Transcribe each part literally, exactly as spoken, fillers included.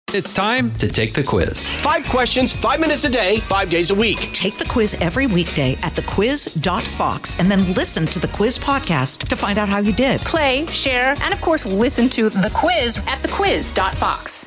It's time to take the quiz. Five questions, five minutes a day, five days a week. Take the quiz every weekday at the quiz dot fox and then listen to the quiz podcast to find out how you did. Play, share, and of course, listen to The Quiz at the quiz dot fox.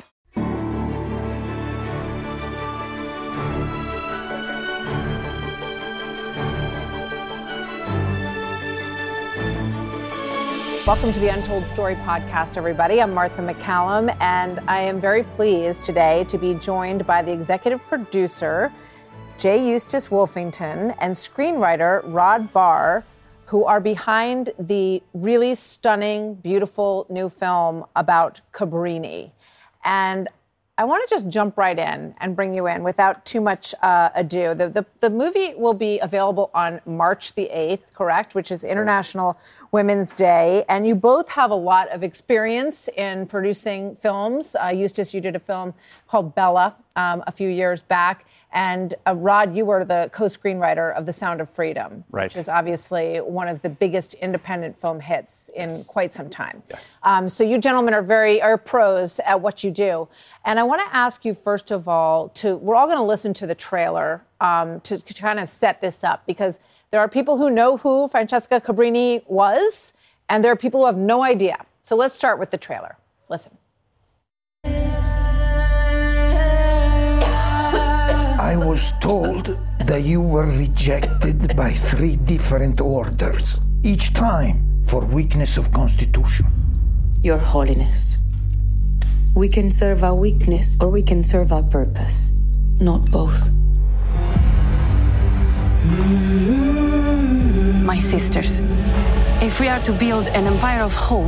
Welcome to the Untold Story podcast, everybody. I'm Martha McCallum, and I am very pleased today to be joined by the executive producer, J. Eustace Wolfington, and screenwriter Rod Barr, who are behind the really stunning, beautiful new film about Cabrini. And I want to just jump right in and bring you in without too much uh, ado. The, the, the movie will be available on March the eighth, correct, which is International Women's Day. And you both have a lot of experience in producing films. Uh, Eustace, you did a film called Bella um, a few years back. And uh, Rod, you were the co-screenwriter of The Sound of Freedom, right, which is obviously one of the biggest independent film hits in yes. quite some time. Yes. Um, so you gentlemen are very are pros at what you do. And I want to ask you, first of all, to we're all going to listen to the trailer um, to, to kind of set this up, because there are people who know who Francesca Cabrini was, and there are people who have no idea. So let's start with the trailer. Listen. I was told that you were rejected by three different orders, each time for weakness of constitution. Your Holiness, we can serve our weakness or we can serve our purpose, not both. My sisters, if we are to build an empire of hope,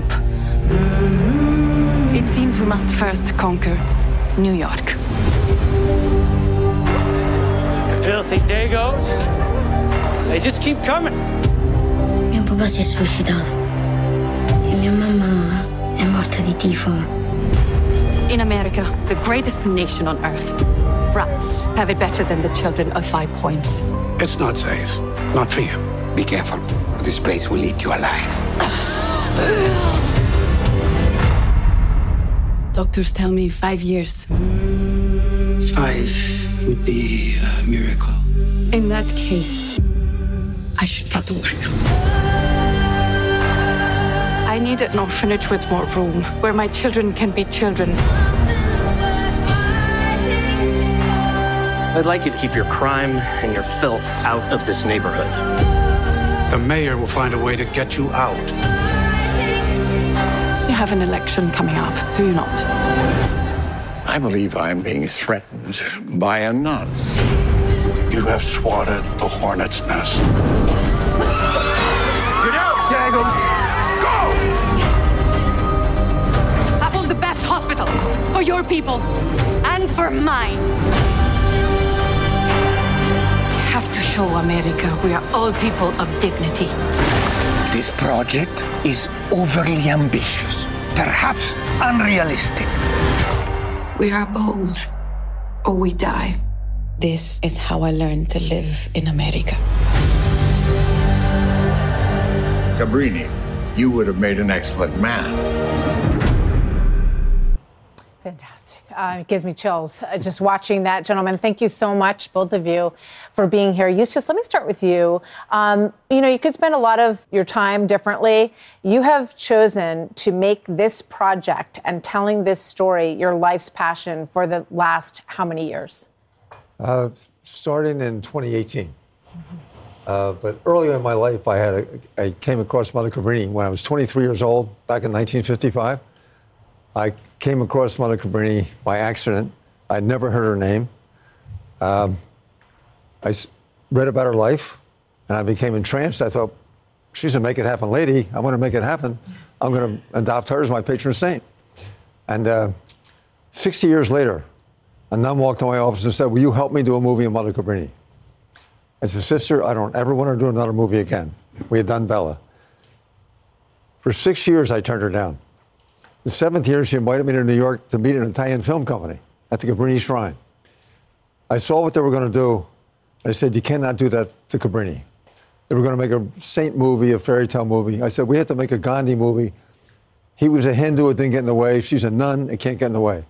it seems we must first conquer New York. Filthy Dagos. They just keep coming. Mio papà si è suicidato e mia mamma è morta di tifo. In America, the greatest nation on earth, rats have it better than the children of Five Points. It's not safe. Not for you. Be careful. This place will eat you alive. Doctors tell me five years. Five would be a miracle. In that case, I should get to work. I need an orphanage with more room, where my children can be children. I'd like you to keep your crime and your filth out of this neighborhood. The mayor will find a way to get you out. You have an election coming up, do you not? I believe I'm being threatened by a nun. You have swatted the hornet's nest. Get out, Dagos! Go! I want the best hospital for your people and for mine. We have to show America we are all people of dignity. This project is overly ambitious, perhaps unrealistic. We are bold, or we die. This is how I learned to live in America. Cabrini, you would have made an excellent man. Fantastic. Uh, it gives me chills uh, just watching that, gentlemen. Thank you so much, both of you, for being here. Eustace, let me start with you. Um, you know, you could spend a lot of your time differently. You have chosen to make this project and telling this story your life's passion for the last how many years? Uh, starting in twenty eighteen. Mm-hmm. Uh, but earlier in my life, I had a, I came across Mother Cabrini when I was twenty-three years old, back in nineteen fifty-five. I came across Mother Cabrini by accident. I'd never heard her name. Um, I s- read about her life, and I became entranced. I thought, she's a make it happen lady. I want to make it happen. I'm going to adopt her as my patron saint. And uh, sixty years later, a nun walked to my office and said, will you help me do a movie on Mother Cabrini? I said, sister, I don't ever want to do another movie again. We had done Bella. For six years, I turned her down. The seventh year, she invited me to New York to meet an Italian film company at the Cabrini Shrine. I saw what they were going to do. I said, you cannot do that to Cabrini. They were going to make a saint movie, a fairy tale movie. I said, we have to make a Gandhi movie. He was a Hindu, it didn't get in the way. She's a nun, it can't get in the way.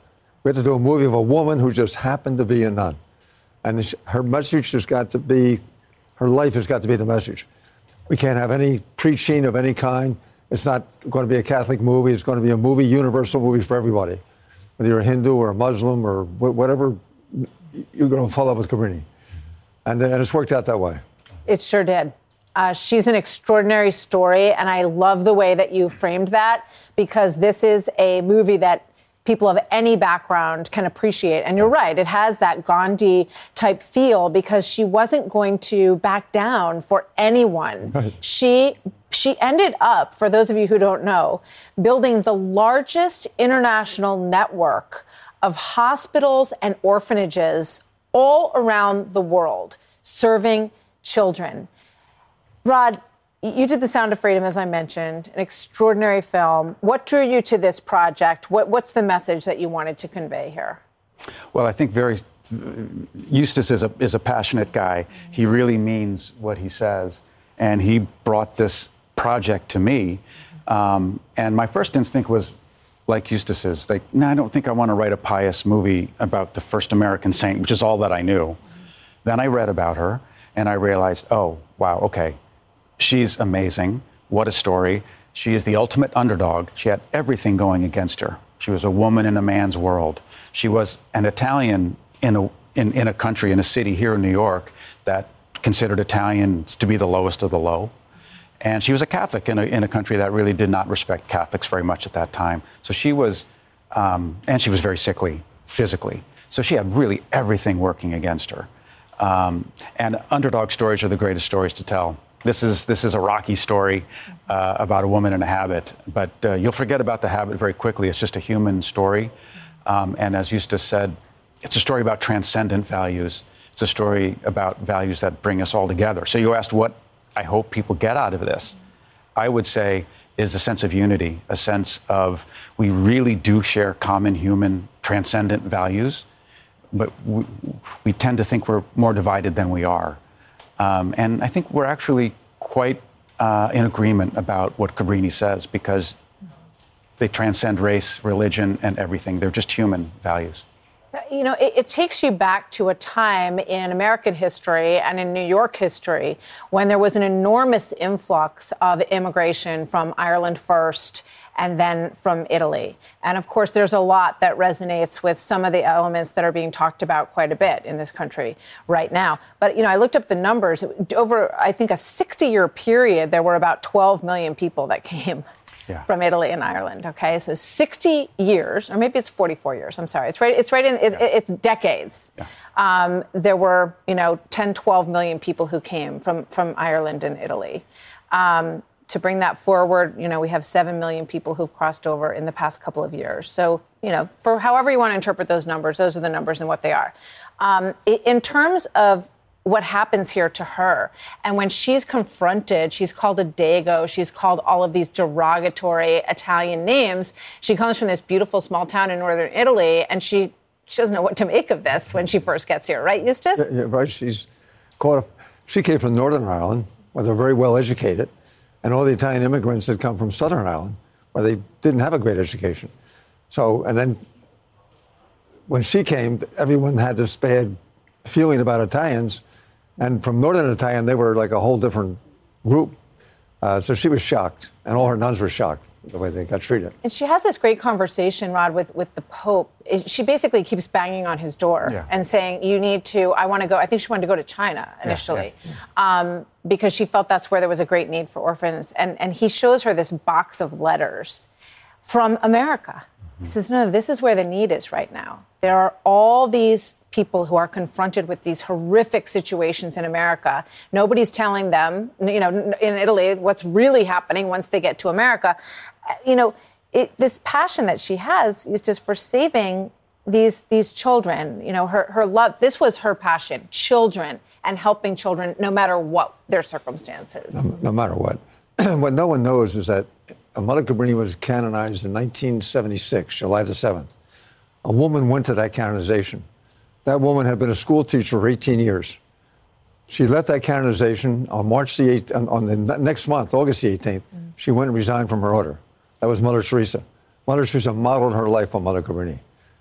We had to do a movie of a woman who just happened to be a nun. And her message has got to be, her life has got to be the message. We can't have any preaching of any kind. It's not going to be a Catholic movie. It's going to be a movie, universal movie for everybody. Whether you're a Hindu or a Muslim or whatever, you're going to fall in love with Cabrini. And, and it's worked out that way. It sure did. Uh, she's an extraordinary story, and I love the way that you framed that, because this is a movie that people of any background can appreciate. And you're right, it has that Gandhi-type feel, because she wasn't going to back down for anyone. Right. She she ended up, for those of you who don't know, building the largest international network of hospitals and orphanages all around the world, serving children. Rod, you did The Sound of Freedom, as I mentioned, an extraordinary film. What drew you to this project? What, what's the message that you wanted to convey here? Well, I think very Eustace is a is a passionate guy. He really means what he says, and he brought this project to me. Um, and my first instinct was, like Eustace's, like, no, I don't think I want to write a pious movie about the first American saint, which is all that I knew. Then I read about her, and I realized, oh, wow, okay. She's amazing. What a story. She is the ultimate underdog. She had everything going against her. She was a woman in a man's world. She was an Italian in a in, in a country, in a city here in New York that considered Italians to be the lowest of the low. And she was a Catholic in a, in a country that really did not respect Catholics very much at that time. So she was, um, and she was very sickly physically. So she had really everything working against her. Um, and underdog stories are the greatest stories to tell. This is this is a Rocky story uh, about a woman in a habit, but uh, you'll forget about the habit very quickly. It's just a human story. Um, and as Eustace said, it's a story about transcendent values. It's a story about values that bring us all together. So you asked what I hope people get out of this. I would say is a sense of unity, a sense of we really do share common human transcendent values, but we, we tend to think we're more divided than we are. Um, and I think we're actually quite uh, in agreement about what Cabrini says, because they transcend race, religion, and everything. They're just human values. You know, it, it takes you back to a time in American history and in New York history when there was an enormous influx of immigration from Ireland first and then from Italy. And of course, there's a lot that resonates with some of the elements that are being talked about quite a bit in this country right now. But, you know, I looked up the numbers. Over, I think, a sixty-year period, there were about twelve million people that came Yeah. from Italy and Ireland. Okay, so sixty years, or maybe it's forty-four years. I'm sorry, it's right. It's right in. It, yeah. It's decades. Yeah. Um, there were, you know, ten, twelve million people who came from from Ireland and Italy. Um, to bring that forward, you know, we have seven million people who've crossed over in the past couple of years. So, you know, for however you want to interpret those numbers, those are the numbers and what they are. Um, in terms of what happens here to her. And when she's confronted, she's called a dago, she's called all of these derogatory Italian names. She comes from this beautiful small town in northern Italy, and she, she doesn't know what to make of this when she first gets here, right, Eustace? Yeah, yeah, right. She's caught up. She came from Northern Ireland, where they're very well educated, and all the Italian immigrants had come from Southern Ireland, where they didn't have a great education. So, and then when she came, everyone had this bad feeling about Italians. And from Northern Italian, they were like a whole different group. Uh, so she was shocked, and all her nuns were shocked the way they got treated. And she has this great conversation, Rod, with, with the Pope. She basically keeps banging on his door yeah. and saying, you need to, I want to go, I think she wanted to go to China initially, yeah, yeah. Um, because she felt that's where there was a great need for orphans. And, and he shows her this box of letters from America. He says, no, this is where the need is right now. There are all these people who are confronted with these horrific situations in America. Nobody's telling them, you know, in Italy, what's really happening once they get to America. You know, it, this passion that she has is just for saving these these children. You know, her, her love, this was her passion, children and helping children no matter what their circumstances. No, no matter what. What no one knows is that Mother Cabrini was canonized in nineteen seventy-six, July the seventh. A woman went to that canonization. That woman had been a school teacher for eighteen years. She left that canonization on March the eighth, on the next month, August the eighteenth. Mm. She went and resigned from her order. That was Mother Teresa. Mother Teresa modeled her life on Mother Cabrini.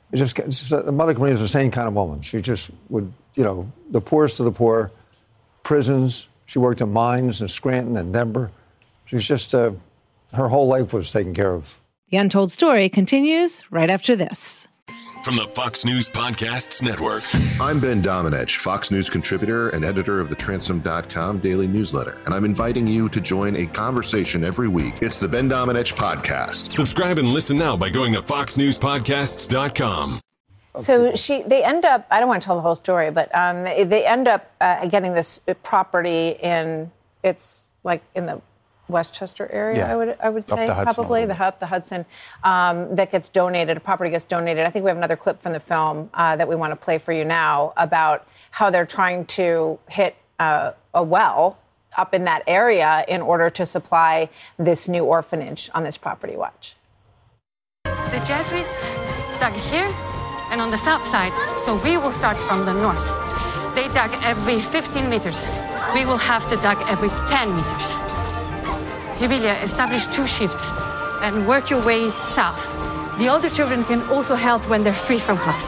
It just, it's just Mother Cabrini was the same kind of woman. She just would, you know, the poorest of the poor, prisons. She worked in mines in Scranton and Denver. She was just, uh, her whole life was taken care of. The Untold Story continues right after this. From the Fox News Podcasts Network. I'm Ben Domenech, Fox News contributor and editor of the Transom dot com daily newsletter. And I'm inviting you to join a conversation every week. It's the Ben Domenech Podcast. Subscribe and listen now by going to fox news podcasts dot com. So she, they end up, I don't want to tell the whole story, but um, they, they end up uh, getting this property in, it's like in the Westchester area, yeah. I would I would say, the Hudson, probably, the, the Hudson, um, that gets donated, a property gets donated. I think we have another clip from the film uh, that we want to play for you now about how they're trying to hit uh, a well up in that area in order to supply this new orphanage on this property. Watch. The Jesuits dug here and on the south side, so we will start from the north. They dug every fifteen meters. We will have to dug every ten meters. Jubilia, establish two shifts and work your way south. The older children can also help when they're free from class.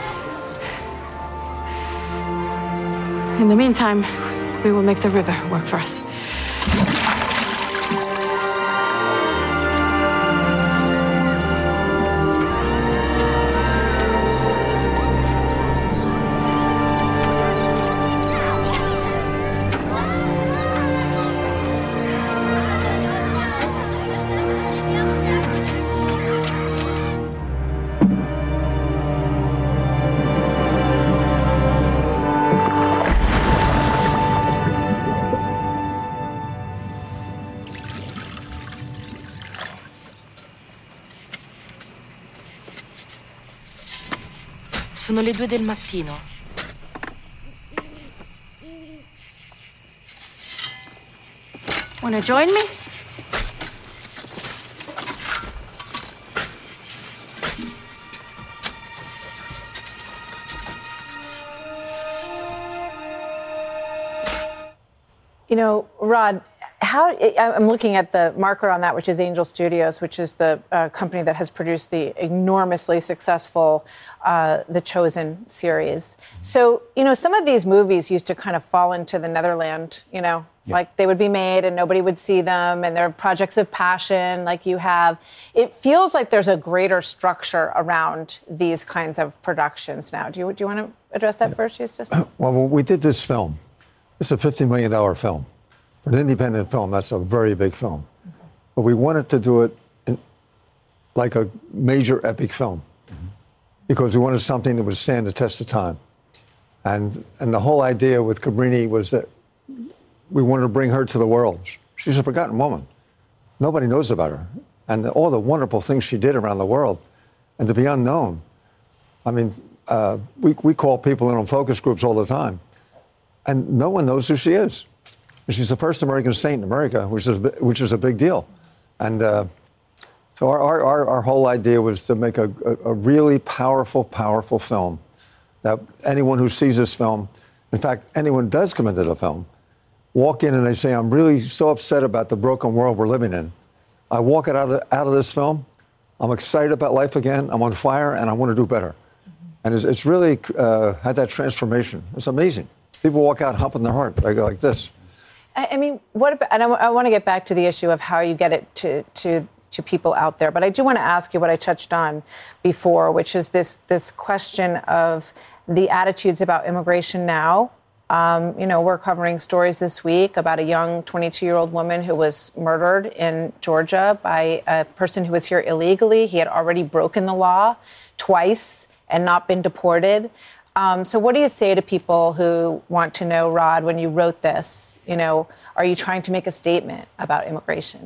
In the meantime, we will make the river work for us. Sono le due del mattino. Wanna join me? You know, Rod, how I'm looking at the marker on that, which is Angel Studios, which is the uh, company that has produced the enormously successful uh, The Chosen series. So, you know, some of these movies used to kind of fall into the Netherland, you know, yeah. like they would be made and nobody would see them, and they're projects of passion like you have. It feels like there's a greater structure around these kinds of productions now. Do you, do you want to address that yeah. first, Eustace? Well, we did this film. It's a fifty million dollars film. For an independent film, that's a very big film. Mm-hmm. But we wanted to do it in, like a major epic film mm-hmm. because we wanted something that would stand the test of time. And and the whole idea with Cabrini was that we wanted to bring her to the world. She's a forgotten woman. Nobody knows about her. And the, all the wonderful things she did around the world. And to be unknown. I mean, uh, we, we call people in on focus groups all the time. And no one knows who she is. She's the first American saint in America, which is which is a big deal. And uh, so our, our, our whole idea was to make a, a, a really powerful, powerful film that anyone who sees this film, in fact, anyone does come into the film, walk in and they say, I'm really so upset about the broken world we're living in. I walk out of, the, out of this film, I'm excited about life again, I'm on fire, and I want to do better. Mm-hmm. And it's, it's really uh, had that transformation. It's amazing. People walk out humping their heart like, like this. I mean, what about, and I, w- I want to get back to the issue of how you get it to, to, to people out there, but I do want to ask you what I touched on before, which is this, this question of the attitudes about immigration now. Um, you know, we're covering stories this week about a young twenty-two-year-old woman who was murdered in Georgia by a person who was here illegally. He had already broken the law twice and not been deported. Um, so what do you say to people who want to know, Rod, when you wrote this, you know, are you trying to make a statement about immigration?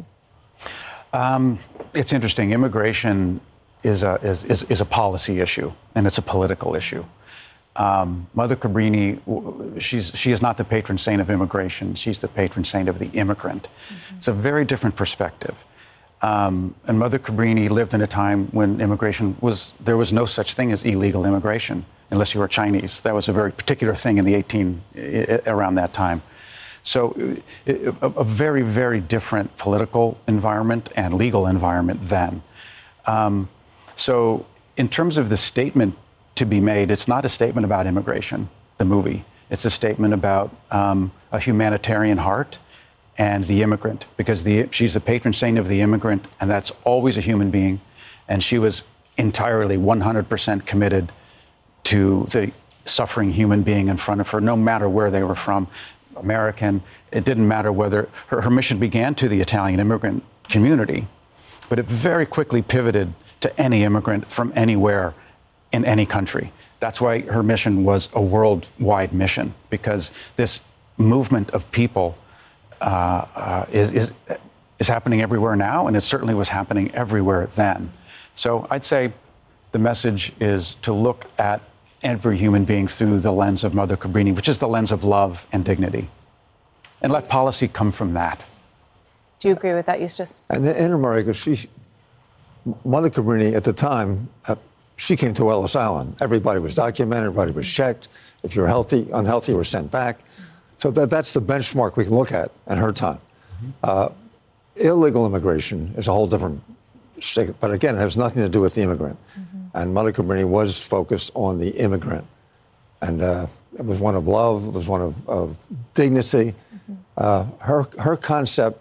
Um, it's interesting. Immigration is a, is, is, is a policy issue, and it's a political issue. Um, Mother Cabrini, she's, she is not the patron saint of immigration. She's the patron saint of the immigrant. Mm-hmm. It's a very different perspective. Um, and Mother Cabrini lived in a time when immigration was, there was no such thing as illegal immigration. Unless you were Chinese. That was a very particular thing in the eighteen, around that time. So a, a very, very different political environment and legal environment then. Um, so in terms of the statement to be made, it's not a statement about immigration, the movie. It's a statement about um, a humanitarian heart and the immigrant, because the, she's the patron saint of the immigrant, and that's always a human being. And she was entirely one hundred percent committed to the suffering human being in front of her, no matter where they were from, American. It didn't matter whether her, her mission began to the Italian immigrant community, but it very quickly pivoted to any immigrant from anywhere in any country. That's why her mission was a worldwide mission, because this movement of people uh, uh, is, is, is happening everywhere now, and it certainly was happening everywhere then. So I'd say the message is to look at every human being through the lens of Mother Cabrini, which is the lens of love and dignity, and let policy come from that. Do you agree with that, Eustace? And in America, she, Mother Cabrini at the time, uh, she came to Ellis Island. Everybody was documented, everybody was checked. If you're healthy, unhealthy, you were sent back. So that, that's the benchmark we can look at at her time. Mm-hmm. Uh, illegal immigration is a whole different state, but again, it has nothing to do with the immigrant. Mm-hmm. And Mother Cabrini was focused on the immigrant. And uh, it was one of love, it was one of, of dignity. Mm-hmm. Uh, her, her concept,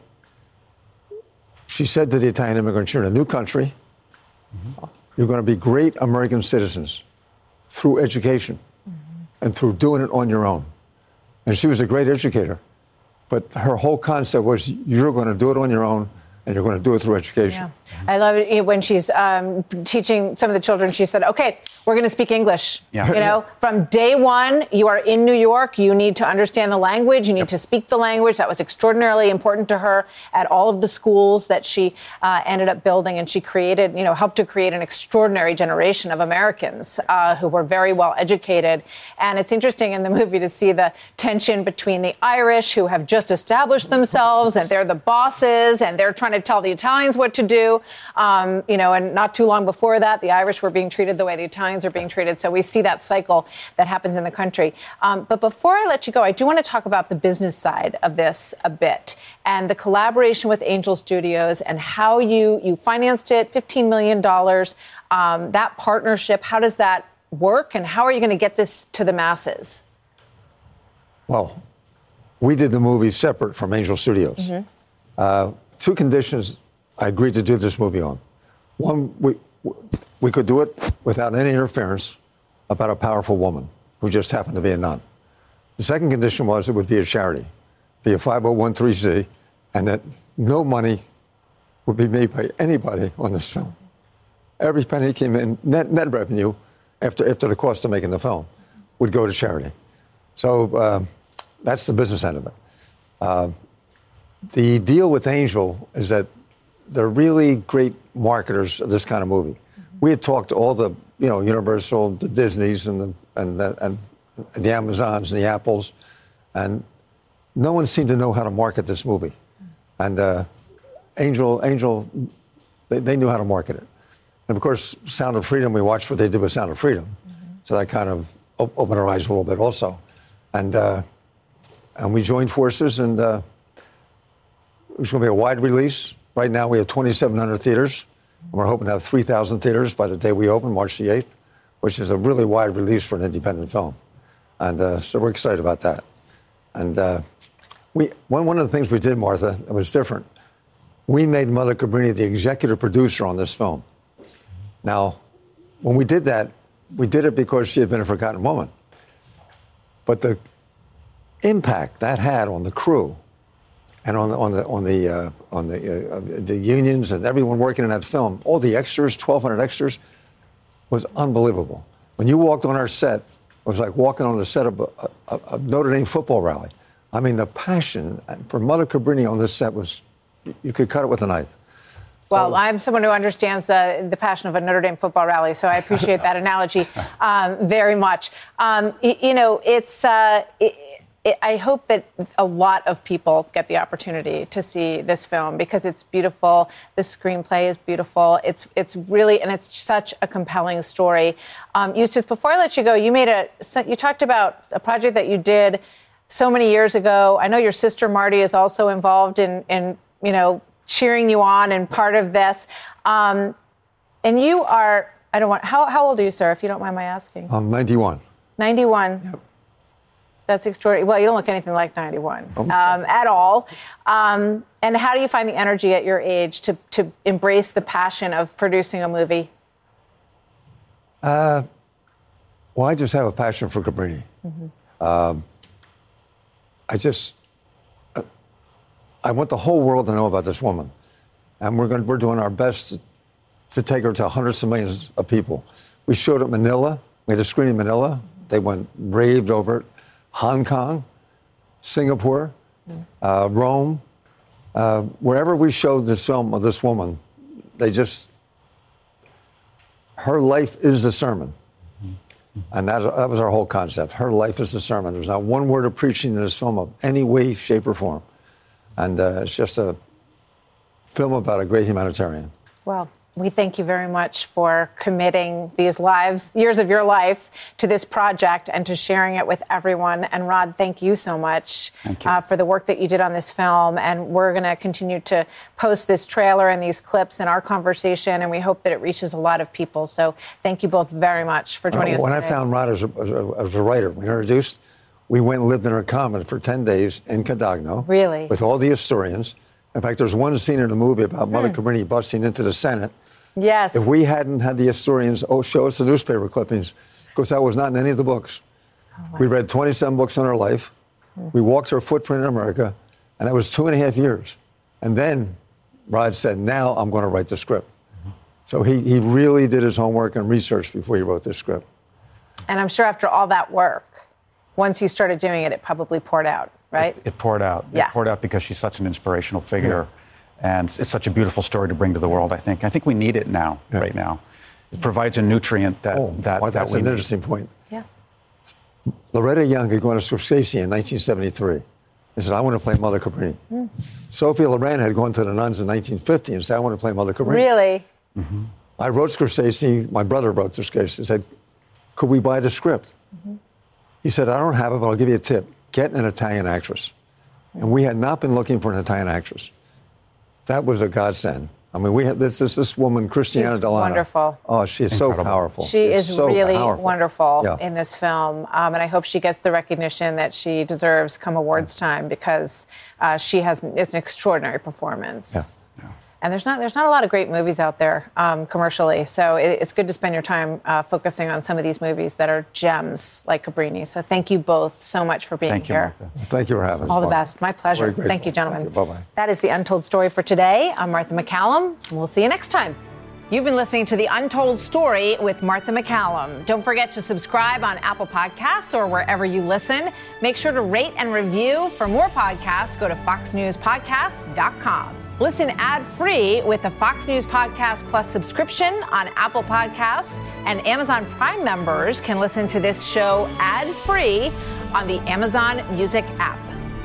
she said to the Italian immigrants, you're in a new country. Mm-hmm. You're going to be great American citizens through education mm-hmm. and through doing it on your own. And she was a great educator. But her whole concept was you're going to do it on your own, and you're going to do it through education. Yeah. I love it when she's um, teaching some of the children. She said, okay, we're going to speak English. Yeah. You know, from day one, you are in New York. You need to understand the language. You need yep. to speak the language. That was extraordinarily important to her at all of the schools that she uh, ended up building. And she created, you know, helped to create an extraordinary generation of Americans uh, who were very well educated. And it's interesting in the movie to see the tension between the Irish, who have just established themselves, and they're the bosses, and they're trying to tell the Italians what to do. Um, you know, and not too long before that, the Irish were being treated the way the Italians are being treated. So we see that cycle that happens in the country. Um, but before I let you go, I do want to talk about the business side of this a bit, and the collaboration with Angel Studios and how you, you financed it, fifteen million dollars. Um, that partnership, how does that work, and how are you going to get this to the masses? Well, we did the movie separate from Angel Studios. Mm-hmm. Uh, two conditions I agreed to do this movie on. One, we we could do it without any interference about a powerful woman who just happened to be a nun. The second condition was it would be a charity, be a five oh one c three, and that no money would be made by anybody on this film. Every penny came in, net, net revenue, after, after the cost of making the film, would go to charity. So uh, that's the business end of it. Uh, the deal with Angel is that they're really great marketers of this kind of movie. Mm-hmm. We had talked to all the, you know, Universal, the Disneys, and the and the, and the Amazons and the Apples, and no one seemed to know how to market this movie. Mm-hmm. And uh, Angel, Angel, they, they knew how to market it. And of course, Sound of Freedom, we watched what they did with Sound of Freedom, mm-hmm. so that kind of op- opened our eyes a little bit also. And uh, and we joined forces, and uh, it was going to be a wide release. Right now, we have twenty-seven hundred theaters, and we're hoping to have three thousand theaters by the day we open, March the eighth, which is a really wide release for an independent film. And uh, so we're excited about that. And uh, we one, one of the things we did, Martha, that was different, we made Mother Cabrini the executive producer on this film. Now, when we did that, we did it because she had been a forgotten woman. But the impact that had on the crew and on the on the on the uh, on the uh, the unions and everyone working in that film, all the extras, twelve hundred extras, was unbelievable. When you walked on our set, it was like walking on the set of a, a, a Notre Dame football rally. I mean, the passion for Mother Cabrini on this set was, you could cut it with a knife. Well, so, I'm someone who understands uh, the passion of a Notre Dame football rally, so I appreciate that analogy um, very much. Um, you, you know, it's. Uh, it, I hope that a lot of people get the opportunity to see this film because it's beautiful. The screenplay is beautiful. It's it's really, and it's such a compelling story. Um, Eustace, before I let you go, you made a, you talked about a project that you did so many years ago. I know your sister Marty is also involved in, in you know, cheering you on and part of this. Um, and you are I don't want. How how old are you, sir? If you don't mind my asking. I'm ninety-one. ninety-one. Yep. That's extraordinary. Well, you don't look anything like ninety-one Okay. um, at all. Um, and how do you find the energy at your age to to embrace the passion of producing a movie? Uh, well, I just have a passion for Cabrini. Mm-hmm. Um, I just, uh, I want the whole world to know about this woman, and we're going, we're doing our best to, to take her to hundreds of millions of people. We showed at Manila. We had a screening in Manila. They went raved over it. Hong Kong, Singapore, uh, Rome, uh, wherever we showed this film of this woman, they just, her life is a sermon. And that, that was our whole concept. Her life is a sermon. There's not one word of preaching in this film of any way, shape, or form. And uh, it's just a film about a great humanitarian. Well, we thank you very much for committing these lives, years of your life, to this project and to sharing it with everyone. And Rod, thank you so much Thank you. Uh, for the work that you did on this film. And we're going to continue to post this trailer and these clips in our conversation, and we hope that it reaches a lot of people. So thank you both very much for joining Uh, us when today. I found Rod as a, as, a, as a writer, we introduced, we went and lived in her commune for ten days in Cadagno. Really? With all the historians. In fact, there's one scene in the movie about Mother Hmm. Cabrini busting into the Senate. Yes. If we hadn't had the historians oh, show us the newspaper clippings, because that was not in any of the books. Oh, We read twenty-seven books on her life. Hmm. We walked her footprint in America, and that was two and a half years. And then Rod said, now I'm going to write the script. Mm-hmm. So he, he really did his homework and research before he wrote this script. And I'm sure after all that work, once you started doing it, it probably poured out, right? It, it poured out. Yeah. It poured out because she's such an inspirational figure. And it's, it's such a beautiful story to bring to the world, I think. I think we need it now, Yeah. right now. It provides a nutrient that, Oh, that, well, that that's we an need. interesting point. Yeah. Loretta Young had gone to Scorsese in nineteen seventy-three and said, I want to play Mother Cabrini. Mm. Sophia Loren had gone to the nuns in nineteen fifty and said, I want to play Mother Cabrini. Really? Mm-hmm. I wrote Scorsese, my brother wrote to Scorsese, and said, could we buy the script? Mm-hmm. He said, I don't have it, but I'll give you a tip. Get an Italian actress. And we had not been looking for an Italian actress. That was a godsend. I mean, we had this this, this woman, Christiana She's Delano. wonderful. Oh, she is Incredible. so powerful. She is so really powerful. wonderful Yeah. in this film, um, and I hope she gets the recognition that she deserves come awards time, because uh, she has it's an extraordinary performance. Yeah. And there's not there's not a lot of great movies out there um, commercially, so it, it's good to spend your time uh, focusing on some of these movies that are gems like Cabrini. So thank you both so much for being Thank you, here. Martha. Thank you for having us. All the Martha. best. My pleasure. Very grateful. Thank you, gentlemen. Thank you. Bye-bye. That is the Untold Story for today. I'm Martha McCallum, and we'll see you next time. You've been listening to The Untold Story with Martha McCallum. Don't forget to subscribe on Apple Podcasts or wherever you listen. Make sure to rate and review. For more podcasts, go to fox news podcast dot com. Listen ad-free with the Fox News Podcast Plus subscription on Apple Podcasts, and Amazon Prime members can listen to this show ad-free on the Amazon Music app.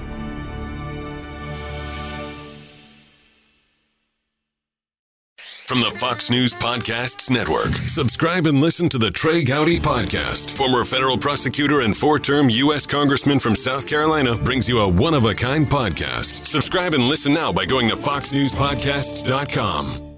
From the Fox News Podcasts Network, subscribe and listen to the Trey Gowdy Podcast. Former federal prosecutor and four-term U S Congressman from South Carolina brings you a one-of-a-kind podcast. Subscribe and listen now by going to fox news podcasts dot com.